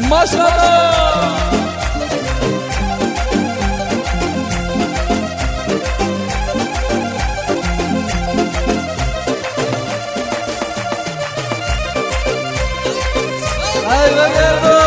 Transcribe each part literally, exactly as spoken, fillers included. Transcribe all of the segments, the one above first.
ماشاءالله ای بگردو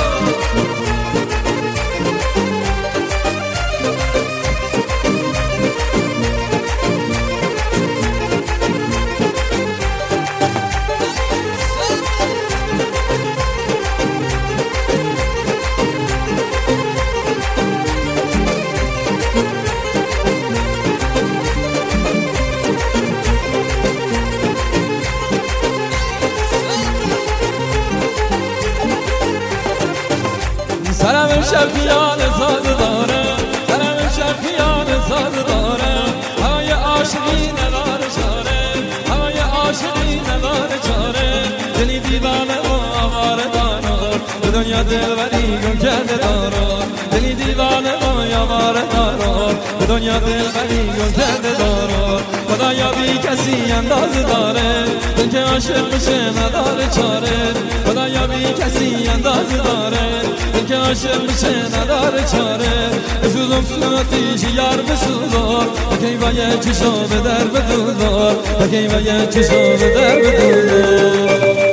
سرم شفیان زاد داره سرم شفیان زاد داره هوای عاشقی نداره چاره هوای عاشقی نداره چاره دلی دیوانه و آواره دارار به دنیا دلبری گم کرده دارار دلی دیوانه و آواره دارار به دنیا دلبری گم کرده دارار خدایا بی کسی انداز داره دل که عاشق بشه نداره چاره خدایا بی کسی انداز داره که عاشق بشه نداره چاره بسوزم صورتیش یار بسوزار بکی باید چشا به در بدوزار بکی باید چشا به در بدوزار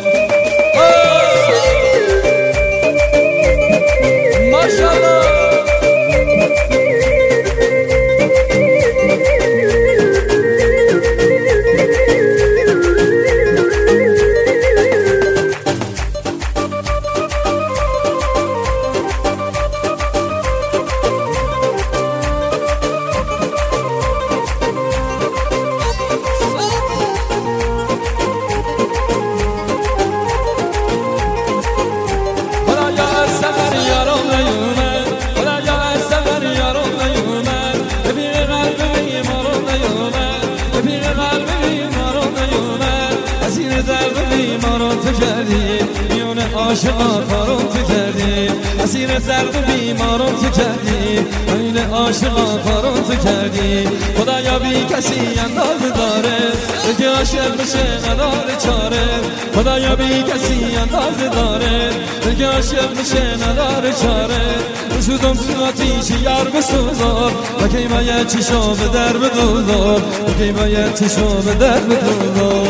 ماشاءالله عاشقا کارون تو کردی اسیر زرد و بیمارون تو کردی این عاشقا کارون تو کردی خدایا بی کسی انداز داره که عاشق بشه نداره چاره خدایا بی کسی انداز داره که عاشق بشه نداره چاره بسوزم صورتیش یار بسوزار و کی باید چشا به در بدوزار و کی باید چشا به در بدوزار